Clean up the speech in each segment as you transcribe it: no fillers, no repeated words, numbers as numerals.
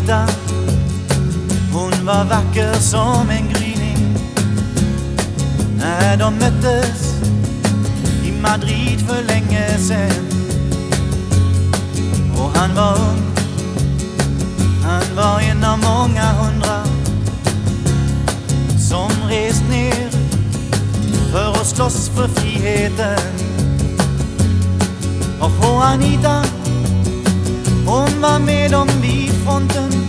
Juanita, hon var vacker som en gryning. När de möttes i Madrid för länge sen, och han var ung, han var en av många hundra som rest ner för att slåss för friheten. Och Juanita, hon var med dem vid fronten,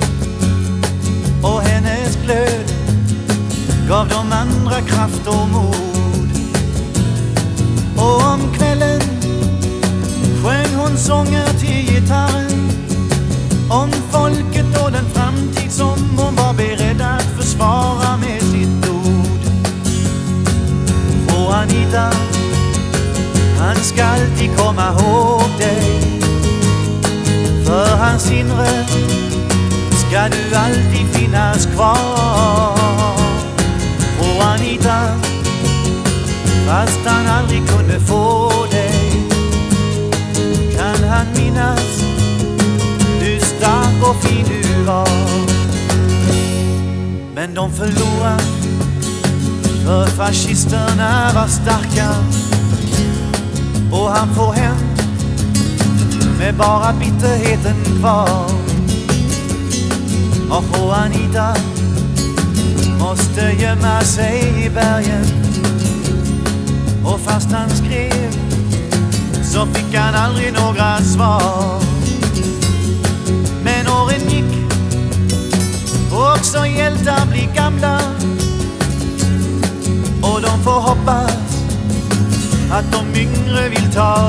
och hennes glöd gav de andra kraft och mod. Och om kvällen sjöng hon sånger till gitarren om folket och den framtid som hon var beredd att försvara med sitt ord. Juanita, han ska alltid komma ihåg dig. För hans inre ska du alltid finnas kvar. Juanita, fast han aldrig kunde få dig, kan han minnas hur stark och fin du var. Men de förlorade, för fascisterna var starka, och han får hem med bara bitterheten kvar. Och Juanita måste gömma sig i bergen, och fast han skrev så fick han aldrig några svar. Men åren gick, och också hjältar blir gamla, och de får hoppas att de yngre vill ta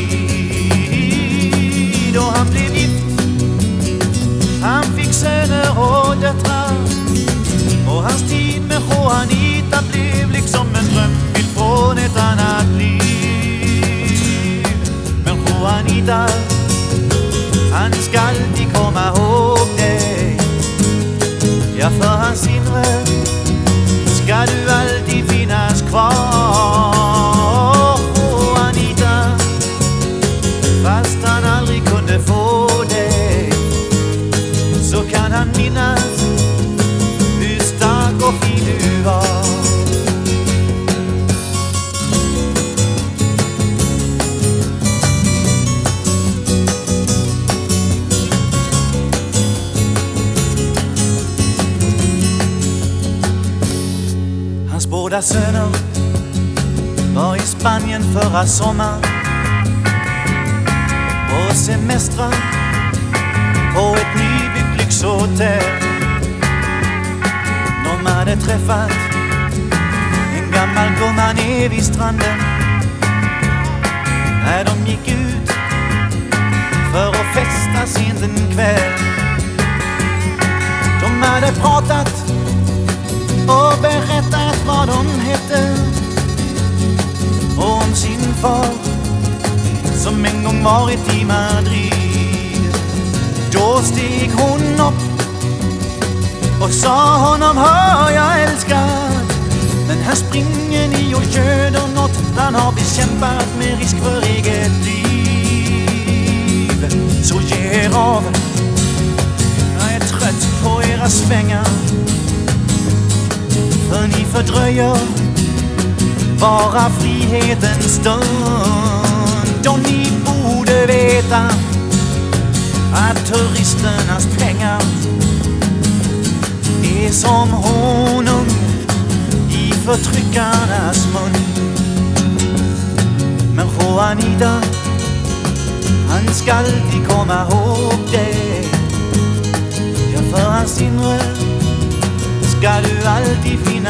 vid. Och han blev gift, han fick söner och döttrar, och hans tid med Juanita blev liksom en drömbild från ett annat liv. Men Juanita, han ska alltid komma ihåg dig. Ja, för hans inre ska du alltid finnas kvar. Juanita, fast han aldrig kunde få dig, så kan han minnas hur stark och fin du var. Hans båda söner var i Spanien förra sommaren och semestrar på ett nybyggt lyxhotell. De hade träffat en gammal gumma ner vid stranden när de gick ut för att festa sent en kväll. De hade pratat och berättat vad de hette och om sin far som en gång varit i Madrid. Då steg hon upp och sa honom: hör, jag älskar, men här springer ni och göder något han har bekämpat med risk för eget liv. Så ge er av, jag är trött på era svängar, för ni fördröjer bara frihetens stund. Och ni borde veta att turisternas pengar är som honung i förtryckarnas mun. Men Juanita, han ska alltid komma ihåg dig. Ja, för hans inre ska du alltid finna